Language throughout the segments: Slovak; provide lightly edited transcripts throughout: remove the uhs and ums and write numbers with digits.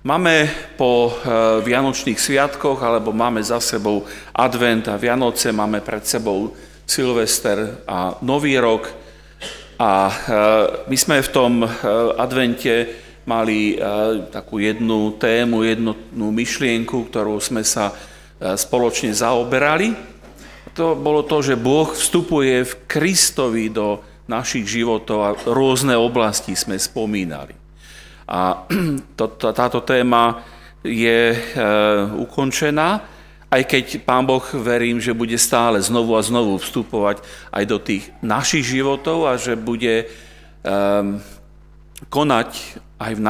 Máme po Vianočných sviatkoch, alebo máme za sebou advent a Vianoce, máme pred sebou Silvester a Nový rok. A my sme v tom advente mali takú jednu tému, jednotnú myšlienku, ktorú sme sa spoločne zaoberali. To bolo to, že Boh vstupuje v Kristovi do našich životov a rôzne oblasti sme spomínali. A táto téma je ukončená, aj keď Pán Boh, verím, že bude stále znovu a znovu vstupovať aj do tých našich životov a že bude konať aj v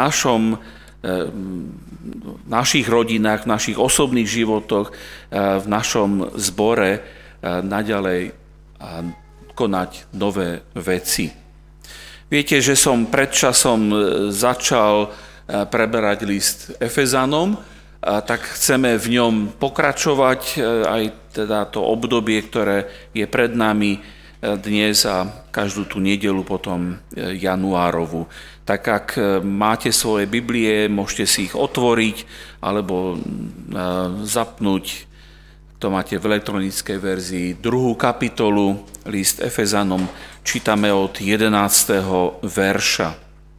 našich rodinách, v našich osobných životoch, v našom zbore naďalej konať nové veci. Viete, že som pred časom začal preberať list Efezanom, tak chceme v ňom pokračovať aj teda to obdobie, ktoré je pred nami dnes a každú tú nedeľu potom januárovu. Tak ak máte svoje Biblie, môžete si ich otvoriť alebo zapnúť, to máte v elektronickej verzii, 2. kapitolu, list Efezanom, čítame od 11. verša.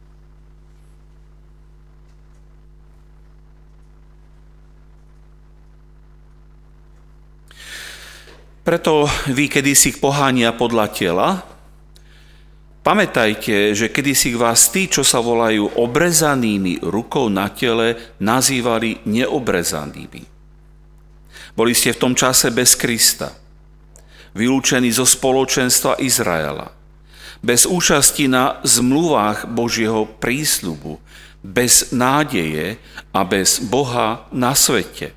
Preto vy kedysi pohánia podľa tela, pamätajte, že kedysi vás tí, čo sa volajú obrezanými rukou na tele, nazývali neobrezanými. Boli ste v tom čase bez Krista, vylúčení zo spoločenstva Izraela, bez účasti na zmluvách Božieho prísľubu, bez nádeje a bez Boha na svete.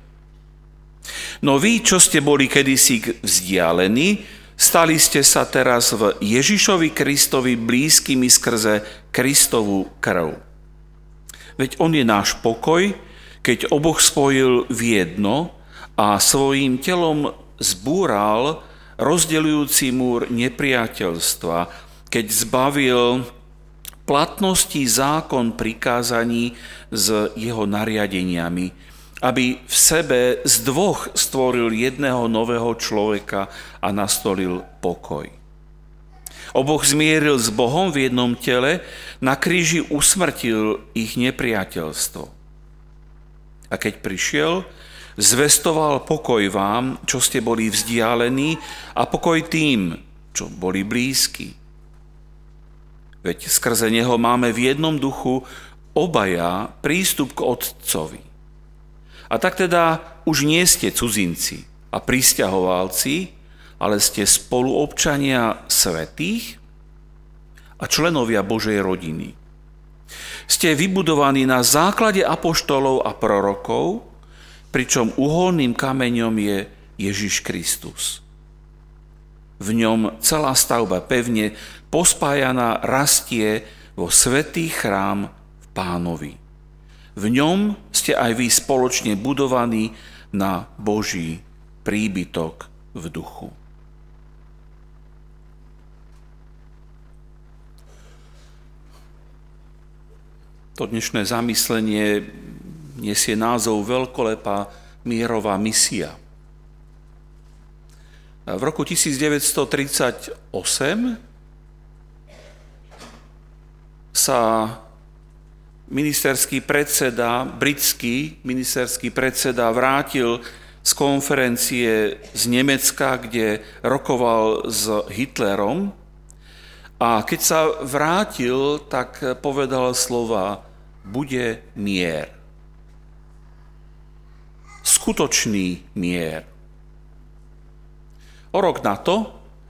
No vy, čo ste boli kedysi vzdialení, stali ste sa teraz v Ježišovi Kristovi blízkymi skrze Kristovú krv. Veď on je náš pokoj, keď oboch spojil v jedno a svojím telom zbúral rozdeľujúci múr nepriateľstva, keď zbavil platnosti zákon prikázaní s jeho nariadeniami, aby v sebe z dvoch stvoril jedného nového človeka a nastolil pokoj. Oboch zmieril s Bohom v jednom tele, na kríži usmrtil ich nepriateľstvo. A keď prišiel, zvestoval pokoj vám, čo ste boli vzdialení, a pokoj tým, čo boli blízki. Veď skrze neho máme v jednom duchu obaja prístup k Otcovi. A tak teda už nie ste cudzinci a prisťahovalci, ale ste spoluobčania svätých a členovia Božej rodiny. Ste vybudovaní na základe apoštolov a prorokov, pričom uholným kameňom je Ježiš Kristus. V ňom celá stavba pevne pospájaná rastie vo svätý chrám v Pánovi. V ňom ste aj vy spoločne budovaní na Boží príbytok v duchu. To dnešné zamyslenie nesie názov Veľkolepá mierová misia. V roku 1938 sa britský ministerský predseda vrátil z konferencie z Nemecka, kde rokoval s Hitlerom. A keď sa vrátil, tak povedal slova: bude mier. Skutočný mier. O rok na to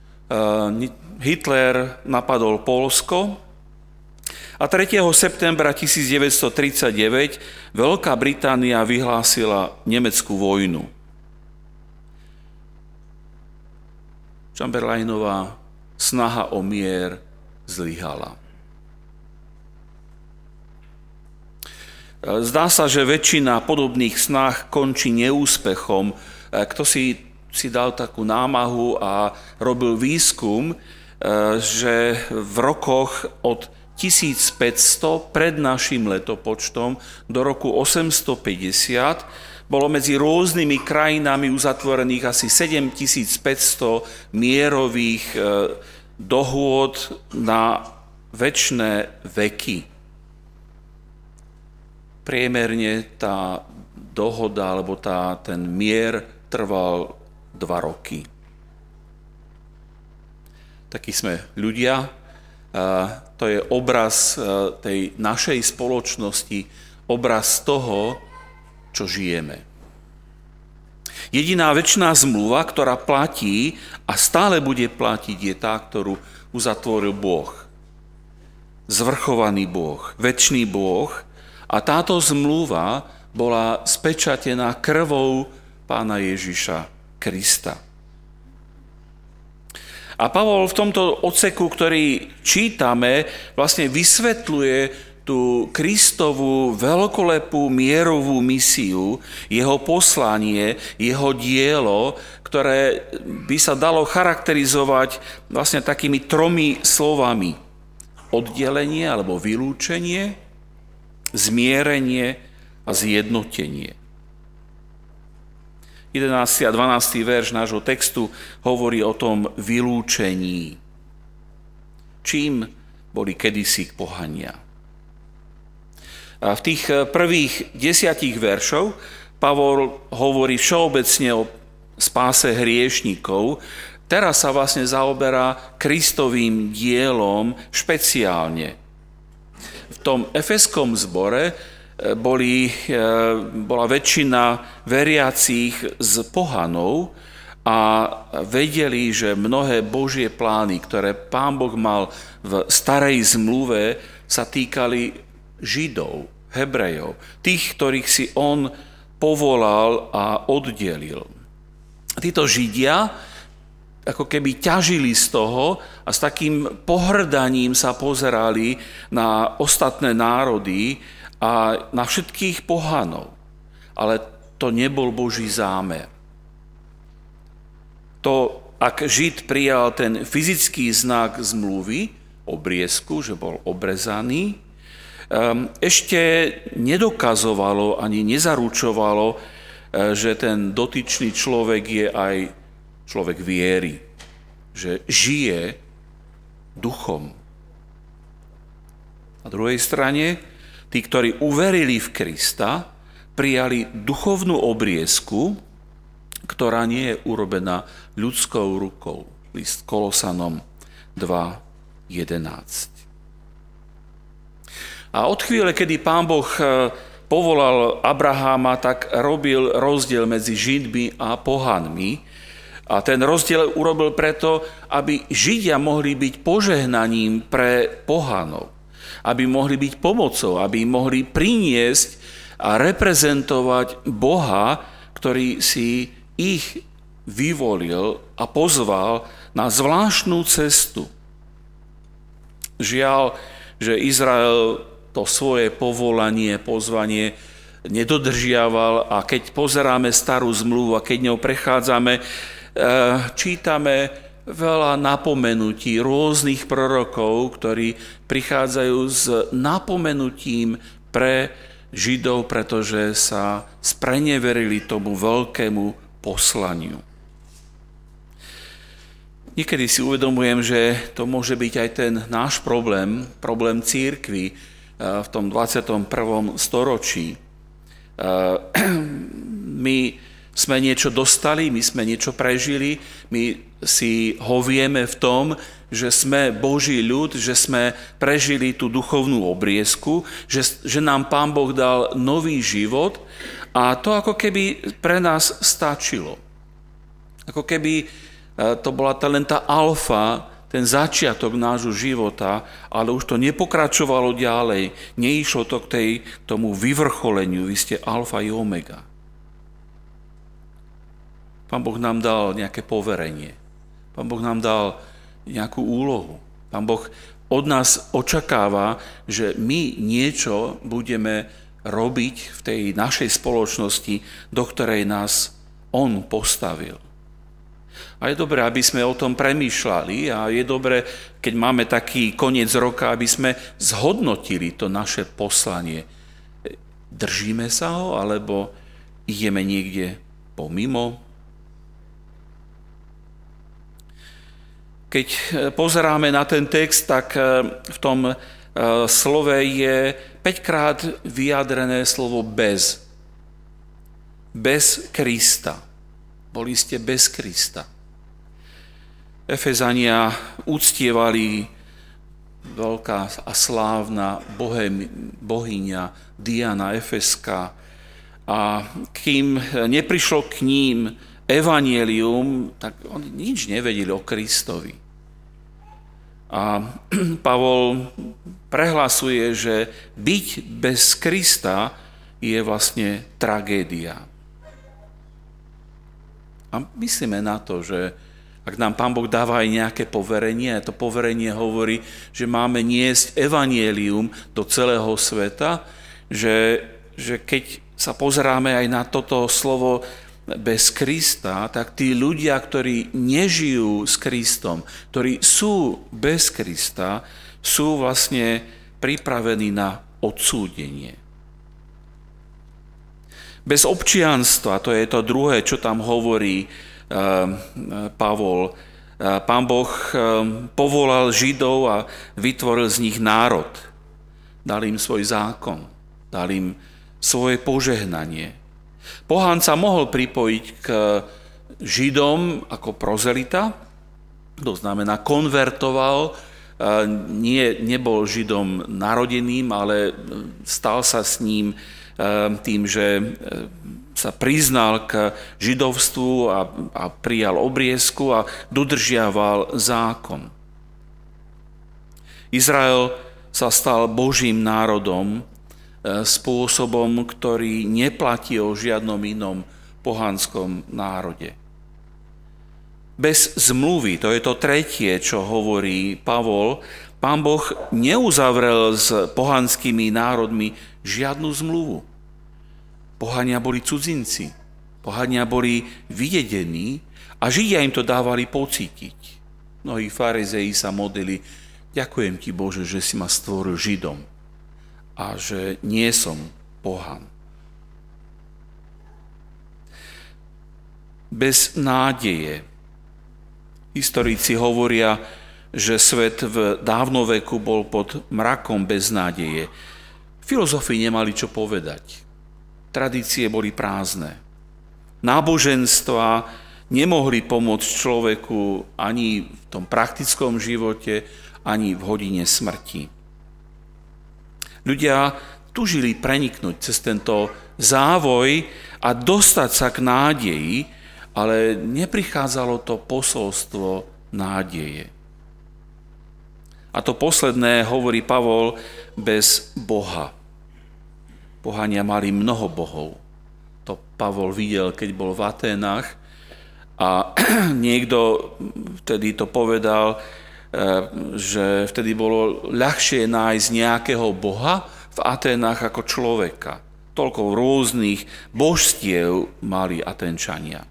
Hitler napadol Poľsko a 3. septembra 1939 Veľká Británia vyhlásila nemeckú vojnu. Chamberlainová snaha o mier zlyhala. Zdá sa, že väčšina podobných snah končí neúspechom. Kto si dal takú námahu a robil výskum, že v rokoch od 1500 pred našim letopočtom do roku 850 bolo medzi rôznymi krajinami uzatvorených asi 7500 mierových dohôd na večné veky. Priemerne tá dohoda alebo ten mier trval 2 roky. Takí sme ľudia. To je obraz tej našej spoločnosti, obraz toho, čo žijeme. Jediná večná zmluva, ktorá platí a stále bude platiť, je tá, ktorú uzatvoril Boh. Zvrchovaný Boh, večný Boh. A táto zmluva bola spečatená krvou Pána Ježiša Krista. A Pavol v tomto odseku, ktorý čítame, vlastne vysvetľuje tú Kristovú veľkolepú mierovú misiu, jeho poslanie, jeho dielo, ktoré by sa dalo charakterizovať vlastne takými 3 slovami. Oddelenie alebo vylúčenie, zmierenie a zjednotenie. 11. a 12. verš nášho textu hovorí o tom vylúčení. Čím boli kedysi pohania. A v tých prvých 10 veršov Pavol hovorí všeobecne o spáse hriešnikov. Teraz sa vlastne zaoberá Kristovým dielom špeciálne. V tom efeskom zbore bola väčšina veriacich z pohanov a vedeli, že mnohé Božie plány, ktoré Pán Boh mal v starej zmluve, sa týkali Židov, Hebrejov, tých, ktorých si on povolal a oddelil. Títo Židia ako keby ťažili z toho a s takým pohrdaním sa pozerali na ostatné národy a na všetkých pohanov. Ale to nebol Boží zámer. To, ak Žid prijal ten fyzický znak zmluvy, obriezku, že bol obrezaný, ešte nedokazovalo ani nezaručovalo, že ten dotyčný človek je aj človek viery, že žije duchom. Na druhej strane, tí, ktorí uverili v Krista, prijali duchovnú obriezku, ktorá nie je urobená ľudskou rukou. List Kolosanom 2.11. A od chvíle, kedy Pán Boh povolal Abraháma, tak robil rozdiel medzi Židmi a pohanmi. A ten rozdiel urobil preto, aby Židia mohli byť požehnaním pre pohanov. Aby mohli byť pomocou, aby mohli priniesť a reprezentovať Boha, ktorý si ich vyvolil a pozval na zvláštnu cestu. Žiaľ, že Izrael to svoje povolanie, pozvanie nedodržiaval a keď pozeráme starú zmluvu a keď ňou prechádzame, čítame veľa napomenutí rôznych prorokov, ktorí prichádzajú s napomenutím pre Židov, pretože sa spreneverili tomu veľkému poslaniu. Niekedy si uvedomujem, že to môže byť aj ten náš problém cirkvi v tom 21. storočí. My sme niečo dostali, my sme niečo prežili, my si ho vieme v tom, že sme Boží ľud, že sme prežili tú duchovnú obriezku, že nám Pán Boh dal nový život a to ako keby pre nás stačilo. Ako keby to bola len tá alfa, ten začiatok nášho života, ale už to nepokračovalo ďalej, neišlo to k tomu vyvrcholeniu, vy ste alfa i omega. Pán Boh nám dal nejaké poverenie. Pán Boh nám dal nejakú úlohu. Pán Boh od nás očakáva, že my niečo budeme robiť v tej našej spoločnosti, do ktorej nás On postavil. A je dobré, aby sme o tom premýšľali a je dobré, keď máme taký koniec roka, aby sme zhodnotili to naše poslanie. Držíme sa ho, alebo ideme niekde pomimo? Keď pozeráme na ten text, tak v tom slove je 5-krát vyjadrené slovo bez. Bez Krista. Boli ste bez Krista. Efezania uctievali veľká a slávna bohyňa Diana Efeská. A kým neprišlo k ním evanjelium, tak oni nič nevedeli o Kristovi. A Pavol prehlasuje, že byť bez Krista je vlastne tragédia. A myslíme na to, že ak nám Pán Boh dáva aj nejaké poverenie, to poverenie hovorí, že máme niesť evanjelium do celého sveta, že keď sa pozeráme aj na toto slovo bez Krista, tak tí ľudia, ktorí nežijú s Kristom, ktorí sú bez Krista, sú vlastne pripravení na odsúdenie. Bez občianstva, to je to druhé, čo tam hovorí Pavol. Pán Boh povolal Židov a vytvoril z nich národ. Dal im svoj zákon, dal im svoje požehnanie. Pohán sa mohol pripojiť k Židom ako prozelita, to znamená konvertoval, nebol Židom narodeným, ale stal sa s ním tým, že sa priznal k židovstvu a prijal obriezku a dodržiaval zákon. Izrael sa stal Božím národom spôsobom, ktorý neplatí o žiadnom inom pohanskom národe. Bez zmluvy, to je to tretie, čo hovorí Pavol, Pán Boh neuzavrel s pohanskými národmi žiadnu zmluvu. Pohania boli cudzinci, pohania boli vydedení a Židia im to dávali pocítiť. Mnohí farizei sa modlili: ďakujem ti, Bože, že si ma stvoril Židom a že nie som pohan. Bez nádeje. Historici hovoria, že svet v dávnoveku bol pod mrakom beznádeje. Filozofi nemali čo povedať. Tradície boli prázdne. Náboženstva nemohli pomôcť človeku ani v tom praktickom živote, ani v hodine smrti. Ľudia tužili preniknúť cez tento závoj a dostať sa k nádeji, ale neprichádzalo to posolstvo nádeje. A to posledné hovorí Pavol: bez Boha. Pohania mali mnoho bohov. To Pavol videl, keď bol v Aténach a niekto vtedy to povedal, že vtedy bolo ľahšie nájsť nejakého boha v Aténach ako človeka. Toľko rôznych božstiev mali Aténčania.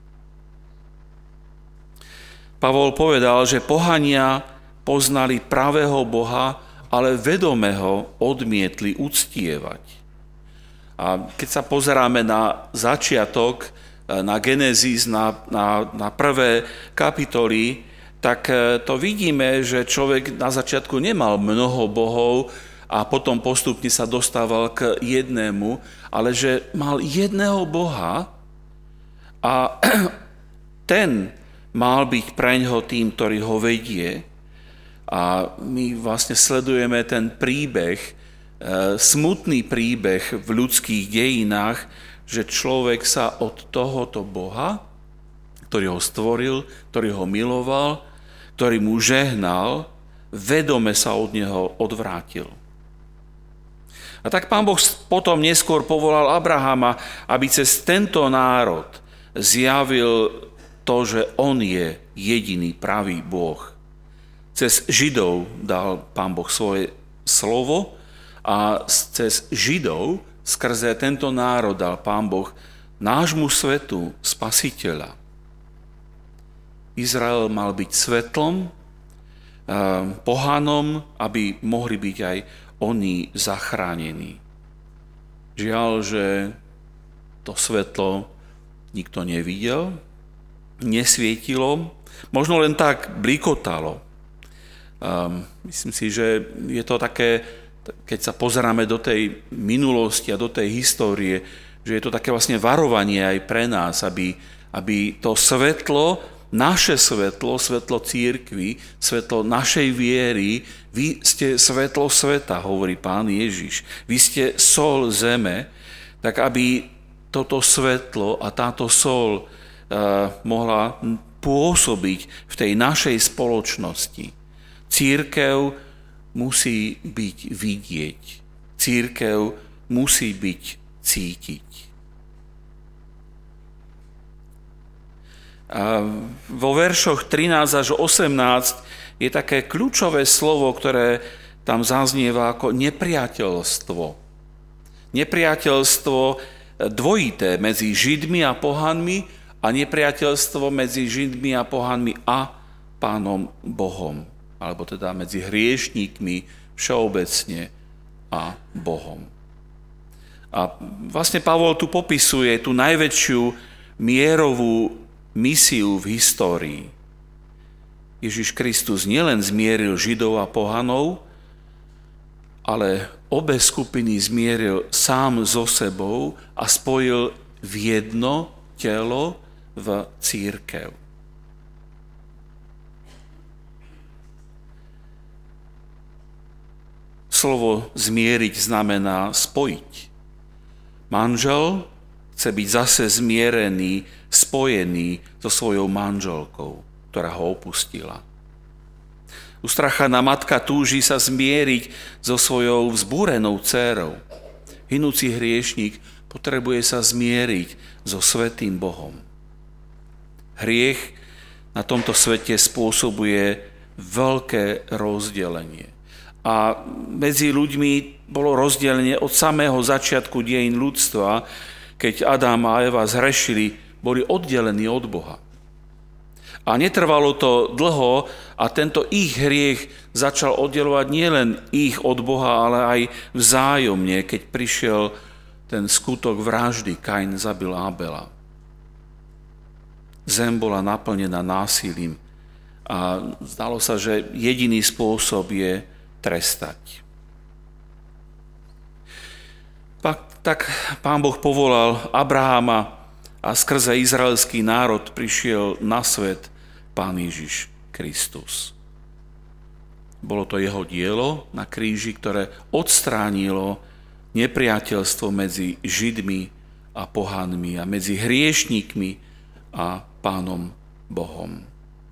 Pavol povedal, že pohania poznali pravého Boha, ale vedome ho odmietli uctievať. A keď sa pozeráme na začiatok, na Genézis, na prvé kapitoly, tak to vidíme, že človek na začiatku nemal mnoho bohov a potom postupne sa dostával k jednému, ale že mal jedného Boha a ten mal byť preňho tým, ktorý ho vedie. A my vlastne sledujeme ten príbeh, smutný príbeh v ľudských dejinách, že človek sa od tohoto Boha, ktorý ho stvoril, ktorý ho miloval, ktorý mu žehnal, vedome sa od neho odvrátil. A tak Pán Boh potom neskôr povolal Abrahama, aby cez tento národ zjavil to, že on je jediný pravý Boh. Cez Židov dal Pán Boh svoje slovo a cez Židov, skrze tento národ, dal Pán Boh nášmu svetu Spasiteľa. Izrael mal byť svetlom, pohanom, aby mohli byť aj oni zachránení. Žiaľ, že to svetlo nikto nevidel, nesvietilo, možno len tak blikotalo. Myslím si, že je to také, keď sa pozeráme do tej minulosti a do tej histórie, že je to také vlastne varovanie aj pre nás, aby to svetlo, naše svetlo, svetlo cirkvi, svetlo našej viery, vy ste svetlo sveta, hovorí Pán Ježiš. Vy ste sol zeme, tak aby toto svetlo a táto sol mohla pôsobiť v tej našej spoločnosti. Cirkev musí byť vidieť. Cirkev musí byť cítiť. A vo veršoch 13 až 18 je také kľúčové slovo, ktoré tam zaznieva ako nepriateľstvo. Nepriateľstvo dvojité medzi Židmi a pohanmi a nepriateľstvo medzi Židmi a pohanmi a Pánom Bohom. Alebo teda medzi hriešníkmi všeobecne a Bohom. A vlastne Pavol tu popisuje tú najväčšiu mierovú misiu v histórii. Ježiš Kristus nielen zmieril Židov a pohanov, ale obe skupiny zmieril sám so sebou a spojil v jedno telo v cirkev. Slovo zmieriť znamená spojiť. Manžel chce byť zase zmierený, spojený so svojou manželkou, ktorá ho opustila. Ustrachaná matka túži sa zmieriť so svojou vzbúrenou dcérou. Hynúci hriešnik potrebuje sa zmieriť so svätým Bohom. Hriech na tomto svete spôsobuje veľké rozdelenie. A medzi ľuďmi bolo rozdelenie od samého začiatku dejín ľudstva, keď Adam a Eva zhrešili, boli oddelení od Boha. A netrvalo to dlho a tento ich hriech začal oddelovať nielen ich od Boha, ale aj vzájomne, keď prišiel ten skutok vraždy, Kain zabil Abela. Zem bola naplnená násilím a zdalo sa, že jediný spôsob je trestať. Tak Pán Boh povolal Abraháma a skrze izraelský národ prišiel na svet Pán Ježiš Kristus. Bolo to jeho dielo na kríži, ktoré odstránilo nepriateľstvo medzi Židmi a pohanmi a medzi hriešníkmi a Pánom Bohom.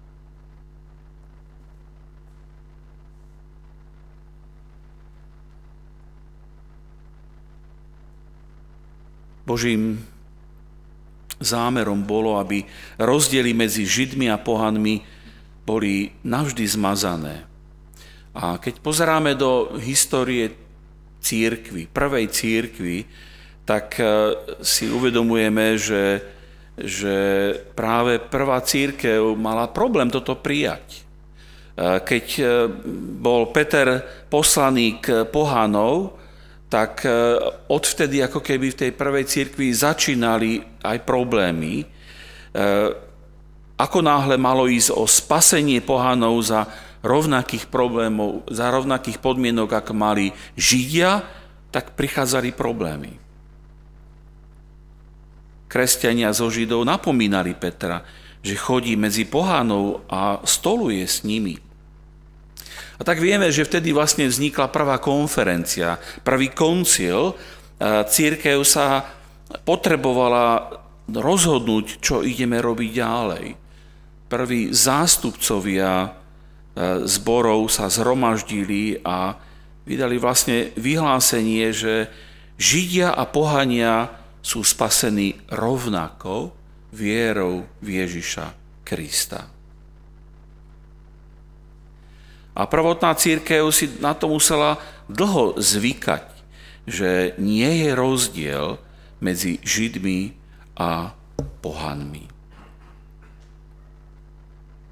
Božím zámerom bolo, aby rozdiely medzi Židmi a pohanmi boli navždy zmazané. A keď pozeráme do histórie cirkvi, prvej cirkvi, tak si uvedomujeme, že práve prvá cirkev mala problém toto prijať. Keď bol Peter poslaný k pohanov, tak odvtedy ako keby v tej prvej cirkvi začínali aj problémy. Ako náhle malo ísť o spasenie pohanov za rovnakých problémov, za rovnakých podmienok, ako mali Židia, tak prichádzali problémy. Kresťania zo Židov napomínali Petra, že chodí medzi pohanov a stoluje s nimi. A tak vieme, že vtedy vlastne vznikla prvá konferencia, prvý koncil. Cirkev sa potrebovala rozhodnúť, čo ideme robiť ďalej. Prví zástupcovia zborov sa zhromaždili a vydali vlastne vyhlásenie, že Židia a pohania sú spasení rovnako vierou v Ježiša Krista. A prvotná cirkev si na to musela dlho zvykať, že nie je rozdiel medzi Židmi a pohanmi.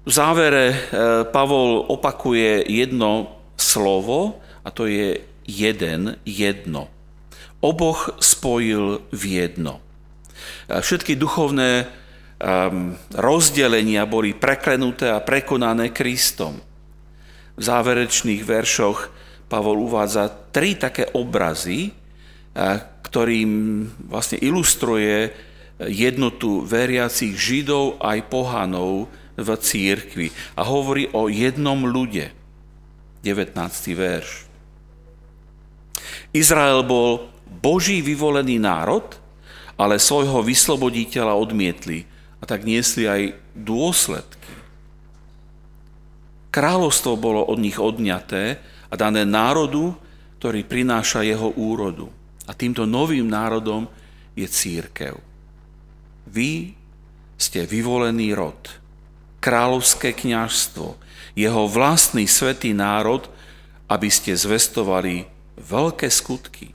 V závere Pavol opakuje jedno slovo a to je jedno. Oboch spojil v jedno. Všetky duchovné rozdelenia boli preklenuté a prekonané Kristom. V záverečných veršoch Pavol uvádza 3 také obrazy, ktorým vlastne ilustruje jednotu veriacich Židov aj pohanov v cirkvi a hovorí o jednom ľude. 19. verš. Izrael bol Boží vyvolený národ, ale svojho vysloboditeľa odmietli a tak niesli aj dôsledky. Kráľovstvo bolo od nich odňaté a dané národu, ktorý prináša jeho úrodu. A týmto novým národom je cirkev. Vy ste vyvolený rod, kráľovské kňazstvo, jeho vlastný svätý národ, aby ste zvestovali veľké skutky.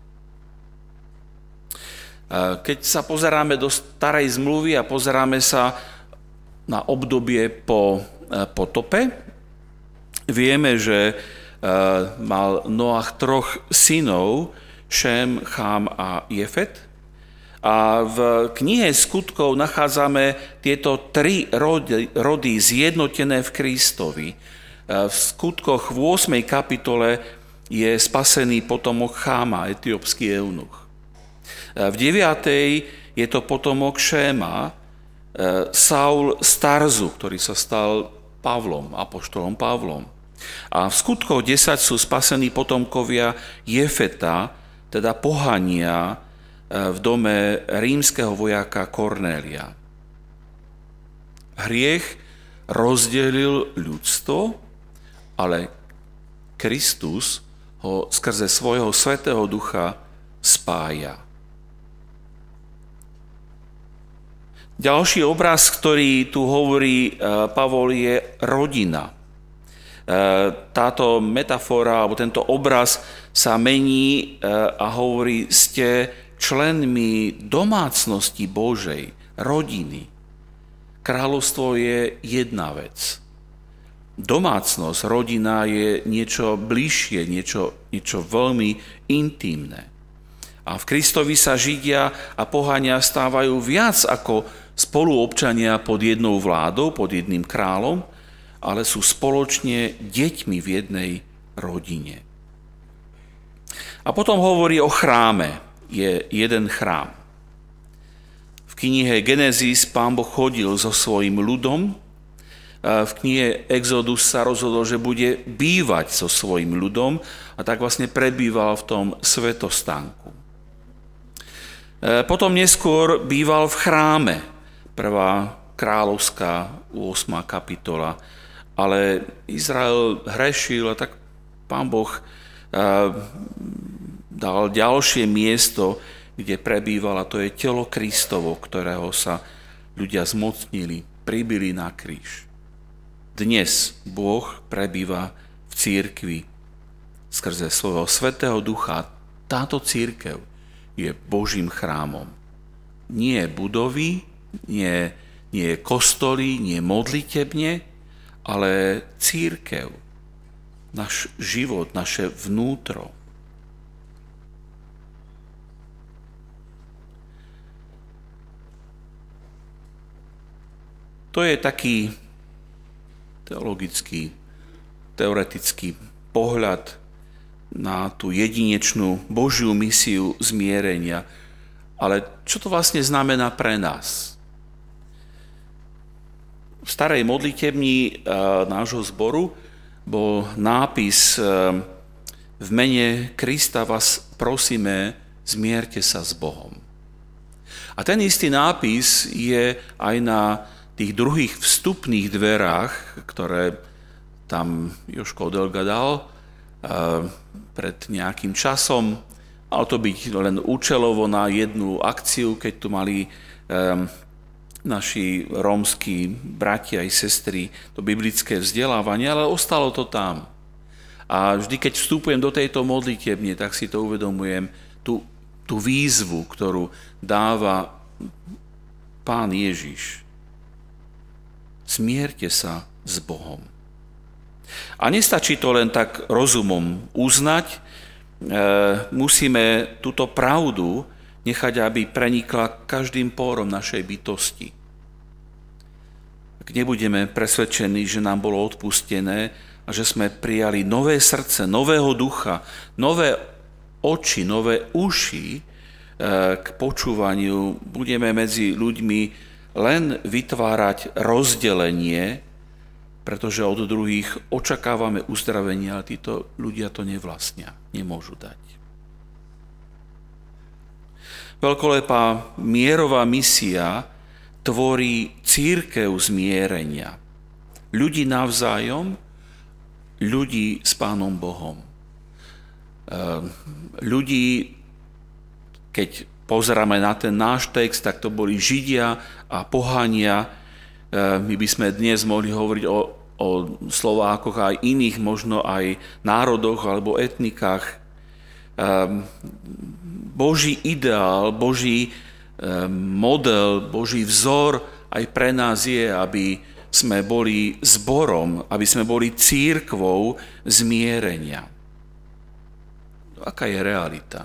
Keď sa pozeráme do starej zmluvy a pozeráme sa na obdobie po potope, vieme, že mal Noach 3 synov, Šém, Chám a Jefet. A v knihe Skutkov nachádzame tieto 3 rody zjednotené v Kristovi. V Skutkoch v 8. kapitole je spasený potomok Cháma, etiópsky eunuch. V 9. je to potomok Šéma, Saul z Tarzu, ktorý sa stal Pavlom, apoštolom Pavlom. A v Skutkoch 10 sú spasení potomkovia Jefeta, teda pohania, v dome rímskeho vojaka Kornélia. Hriech rozdelil ľudstvo, ale Kristus ho skrze svojho svätého ducha spája. Ďalší obraz, ktorý tu hovorí Pavol, je rodina. Táto metafora, alebo tento obraz sa mení a hovorí, ste členmi domácnosti Božej, rodiny. Kráľovstvo je jedna vec. Domácnosť, rodina je niečo bližšie, niečo veľmi intimné. A v Kristovi sa Židia a pohania stávajú viac ako spoluobčania pod jednou vládou, pod jedným kráľom, ale sú spoločne deťmi v jednej rodine. A potom hovorí o chráme. Je jeden chrám. V knihe Genesis Pán Boh chodil so svojím ľudom. V knihe Exodus sa rozhodol, že bude bývať so svojím ľudom a tak vlastne prebýval v tom svätostánku. Potom neskôr býval v chráme. 1. kráľovská 8. kapitola. Ale Izrael hrešil a tak Pán Boh dal ďalšie miesto, kde prebýval, a to je telo Kristovo, ktorého sa ľudia zmocnili, pribili na kríž. Dnes Boh prebýva v cirkvi skrze svojho svätého ducha. Táto cirkev je Božím chrámom. Nie budovy, nie kostoly, nie modlitebne, ale cirkev, náš život, naše vnútro. To je taký teologický, teoretický pohľad na tú jedinečnú Božiu misiu zmierenia. Ale čo to vlastne znamená pre nás? V starej modlitebni nášho zboru bol nápis v mene Krista vás prosíme, zmierte sa s Bohom. A ten istý nápis je aj na tých druhých vstupných dverách, ktoré tam Jožko Odelga dal pred nejakým časom. Malo to byť len účelovo na jednu akciu, keď tu mali naši rómski bratia i sestry to biblické vzdelávanie, ale ostalo to tam. A vždy, keď vstupujem do tejto modlitebne, tak si to uvedomujem, tú výzvu, ktorú dáva Pán Ježiš. Zmierte sa s Bohom. A nestačí to len tak rozumom uznať, musíme túto pravdu nechať, aby prenikla každým pórom našej bytosti. Ak nebudeme presvedčení, že nám bolo odpustené a že sme prijali nové srdce, nového ducha, nové oči, nové uši k počúvaniu, budeme medzi ľuďmi len vytvárať rozdelenie, pretože od druhých očakávame uzdravenie, ale títo ľudia to nevlastnia, nemôžu dať. Veľkolepá mierová misia tvorí cirkev zmierenia. Ľudí navzájom, ľudí s Pánom Bohom. Ľudí, keď pozeráme na ten náš text, tak to boli Židia a pohania. My by sme dnes mohli hovoriť o Slovákoch aj iných, možno aj národoch alebo etnikách. Boží ideál, Boží model, Boží vzor aj pre nás je, aby sme boli zborom, aby sme boli cirkvou zmierenia. Aká je realita?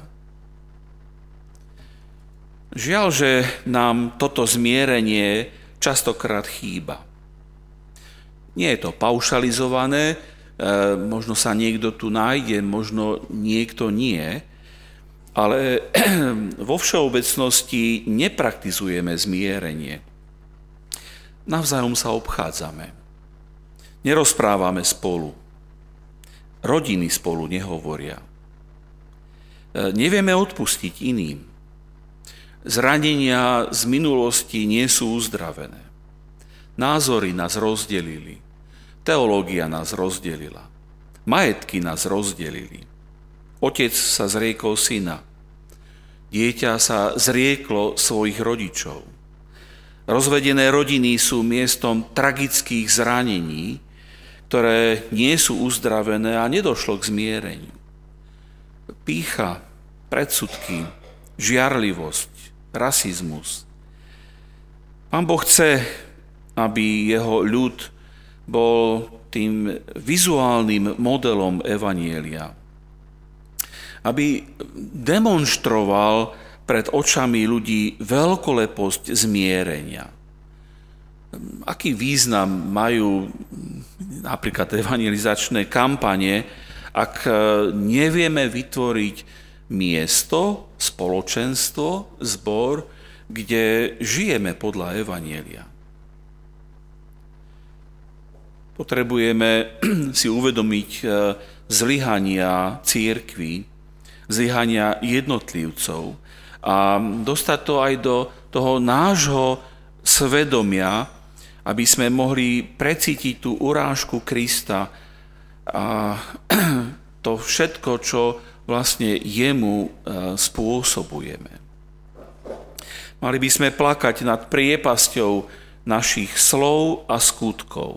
Žiaľ, že nám toto zmierenie častokrát chýba. Nie je to paušalizované, možno sa niekto tu nájde, možno niekto nie, ale vo všeobecnosti nepraktizujeme zmierenie. Navzájom sa obchádzame. Nerozprávame spolu. Rodiny spolu nehovoria. Nevieme odpustiť iným. Zranenia z minulosti nie sú uzdravené. Názory nás rozdelili. Teológia nás rozdelila. Majetky nás rozdelili. Otec sa zriekol syna. Dieťa sa zrieklo svojich rodičov. Rozvedené rodiny sú miestom tragických zranení, ktoré nie sú uzdravené a nedošlo k zmiereniu. Pýcha, predsudky, žiarlivosť, rasizmus. Pán Boh chce, aby jeho ľud bol tým vizuálnym modelom evanjelia. Aby demonstroval pred očami ľudí veľkoleposť zmierenia. Aký význam majú napríklad evangelizačné kampane, ak nevieme vytvoriť miesto, spoločenstvo, zbor, kde žijeme podľa evanjelia. Potrebujeme si uvedomiť zlyhania cirkvi, zlyhania jednotlivcov a dostať to aj do toho nášho svedomia, aby sme mohli precítiť tú urážku Krista a to všetko, čo vlastne jemu spôsobujeme. Mali by sme plakať nad priepasťou našich slov a skutkov.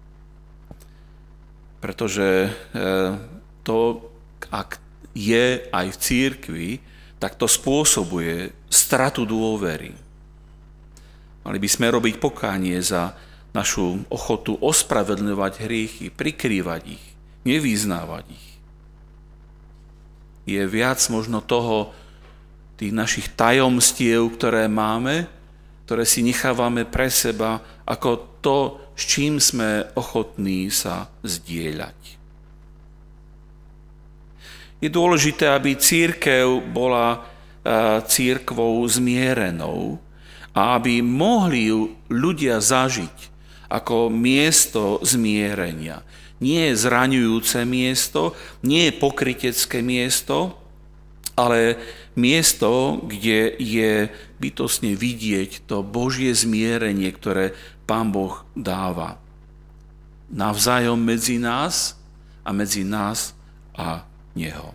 Pretože to, ak je aj v cirkvi, tak to spôsobuje stratu dôvery. Mali by sme robiť pokánie za našu ochotu ospravedlňovať hriechy, prikrývať ich, nevyznávať ich. Je viac možno toho, tých našich tajomstiev, ktoré máme, ktoré si nechávame pre seba, ako to, s čím sme ochotní sa zdieľať. Je dôležité, aby cirkev bola cirkvou zmierenou a aby mohli ju ľudia zažiť ako miesto zmierenia. Nie je zraňujúce miesto, nie je pokrytecké miesto, ale miesto, kde je bytostne vidieť to Božie zmierenie, ktoré Pán Boh dáva. Navzájom medzi nás a Neho.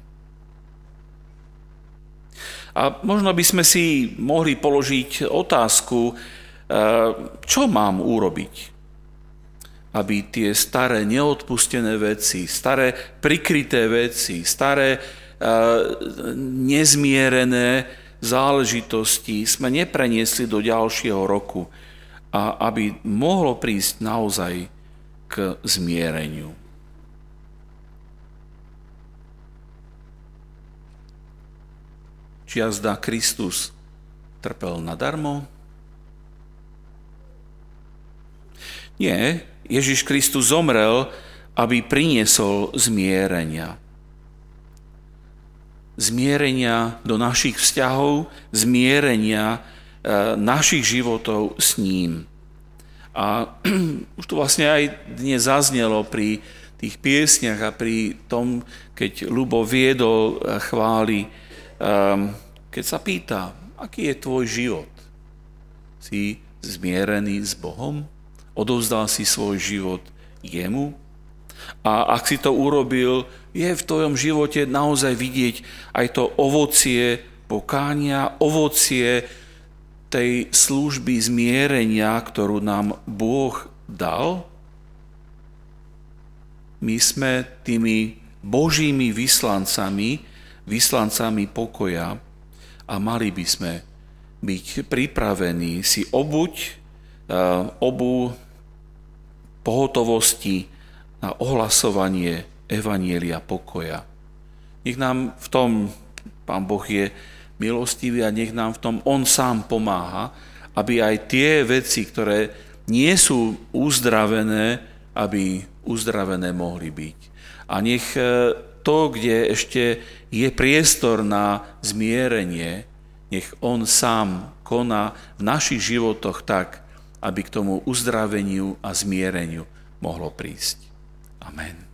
A možno by sme si mohli položiť otázku, čo mám urobiť, aby tie staré neodpustené veci, staré prikryté veci, staré nezmierené záležitosti sme nepreniesli do ďalšieho roku a aby mohlo prísť naozaj k zmiereniu. Či azda Kristus trpel nadarmo? Nie, Ježiš Kristus zomrel, aby priniesol zmierenia. Zmierenia do našich vzťahov, zmierenia našich životov s ním. A už to vlastne aj dnes zaznelo pri tých piesniach a pri tom, keď Ľubo viedol chvály, keď sa pýta, aký je tvoj život? Si zmierený s Bohom? Odovzdal si svoj život jemu? A ak si to urobil, je v tvojom živote naozaj vidieť aj to ovocie pokánia, ovocie tej služby zmierenia, ktorú nám Boh dal? My sme tými Božími vyslancami pokoja a mali by sme byť pripravení si obuť obu pohotovosti na ohlasovanie evanjelia pokoja. Nech nám v tom Pán Boh je milostivý a nech nám v tom On sám pomáha, aby aj tie veci, ktoré nie sú uzdravené, aby uzdravené mohli byť. A nech to, kde ešte je priestor na zmierenie, nech On sám koná v našich životoch tak, aby k tomu uzdraveniu a zmiereniu mohlo prísť. Amen.